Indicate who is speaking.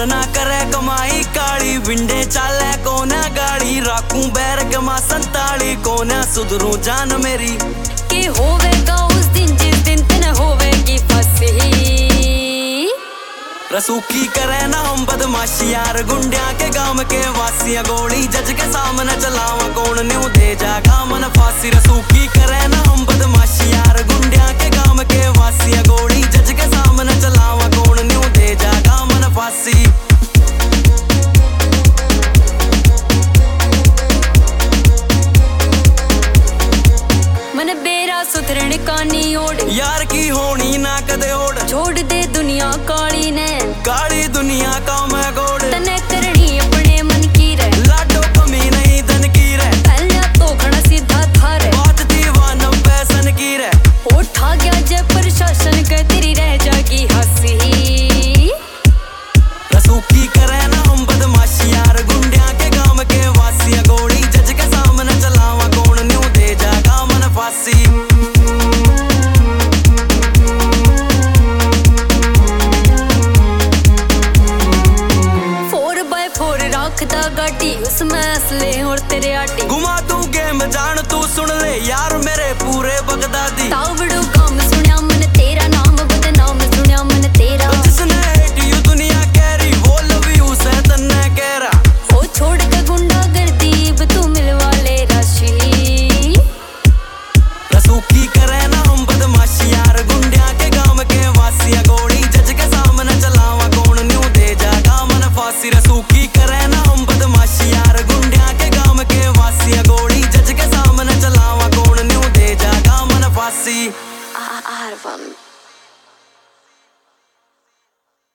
Speaker 1: ना करे कमाई काली विंडे चाले कोना गाड़ी राखूं बैरग मा 47 कोना सुधरू जान मेरी
Speaker 2: कि होवेगा उस दिन जिस दिन तने होवेगी फंसी
Speaker 1: रसूखी करे ना हम बदमाशी यार गुंडिया के गांव के वासिया गोली जज के सामने चलावा कौन न्यू दे जागा मन फांसी रसूखी करे ना हम बदमाशी यार गुंडिया के गांव के वासिया गोली जज के सामने चलावा कौन न्यू दे जागा मन फांसी
Speaker 2: मन बेरा सुधरण कानी ओढ़
Speaker 1: यार की होनी ना कदे ओढ़
Speaker 2: छोड़ दे दुनिया काली ने
Speaker 1: काली दुनिया का मैं गोड़
Speaker 2: तने करनी अपने मन की रे
Speaker 1: लाडो कमी नहीं धन की रे
Speaker 2: पहले तो खड़ा सीधा था रे
Speaker 1: बात दीवाना पैसन की रे
Speaker 2: उठा गया जय प्रशासन के तेरी रह जागी हंसी
Speaker 1: रसूखी करे ना हम बदमाशी यार गुंडिया के गांव के वासिया गोली जज के सामने चलावा कौन न्यू दे जागा मन फांसी
Speaker 2: 4x4 रखदा गाड़ी उसमें असले और तेरे आटी
Speaker 1: घुमा तू गेम जान तू सुन ले यार मेरे पूरे बगदादी
Speaker 2: तावड़ू काम सुनिया मन तेरा नाम बदनाम सुनिया मन तेरा
Speaker 1: जिसने हेट यू दुनिया कह रही वो लव यू से तन्ने कह रहा
Speaker 2: ओ छोड़ के गुंडा गर्दी अब तू मिलवा ले राशि
Speaker 1: रसूखी करे ना हम बदमाशी यार गुंडिया के गांव के वासिया गोली जज के सामने चलावा कौन न्यू दे जागा मन फांसी रसूखी करे ना हम बदमाशी यार गुंडिया के गांव के वासिया गोली जज के सामने चलावा कौन न्यू दे जागा मन फांसी
Speaker 2: आर